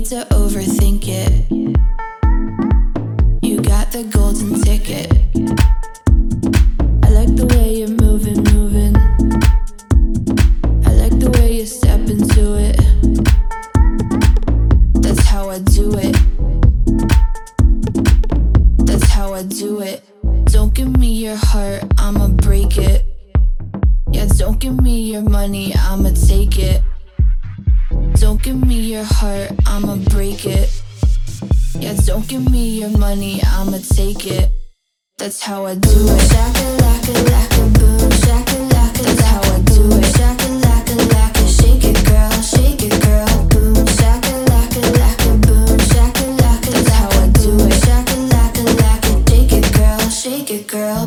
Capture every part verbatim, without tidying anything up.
to overthink it. You got the golden ticket. I like the way you're moving, moving. I like the way you step into it. That's how I do it. That's how I do it. Don't give me your heart, I'ma break it. Yeah, don't give me your money, I'ma take it. Don't give me your heart, I'ma break it. Yeah, don't give me your money, I'ma take it. That's how I do it. Shaka laka laka boom, shaka laka. That's how I do it. Shaka laka laka, shake it girl, shake it girl, boom. Shaka laka laka boom, shaka laka. That's how I do it. Shaka laka laka, shake it girl, shake it girl.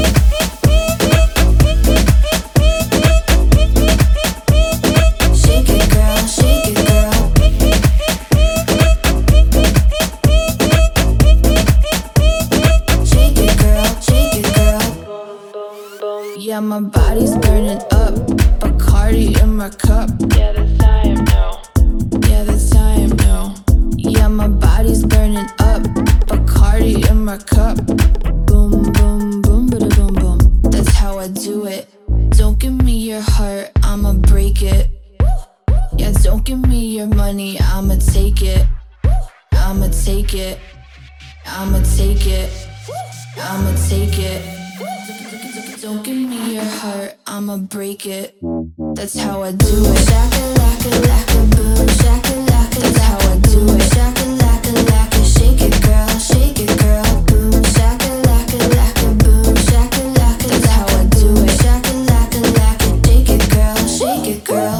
Yeah, my body's burning up, Bacardi in my cup. Yeah, that's how I know. Yeah, that's how I know. Yeah, my body's burning up, Bacardi in my cup. Boom, boom, boom, bada boom, boom. That's how I do it. Don't give me your heart, I'ma break it. Yeah, don't give me your money, I'ma take it. I'ma take it. I'ma take it. I'ma take it. Don't give me your heart, I'ma break it. That's how I do it. Shaka laka laka boom, shaka laka. That's how I do it. Shaka laka laka, shake it girl, shake it girl, boom. Shaka laka laka boom, shaka laka. That's how I do it. Shaka laka laka, shake it girl, shake it girl.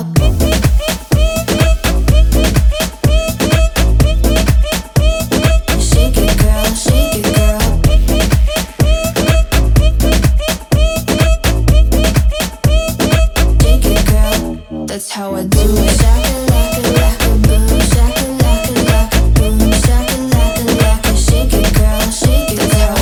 Shake it girl, shake it girl. That's how I do it. Shaka laka laka boom, shaka laka laka boom, shaka laka laka, shake it girl, shake it. That's how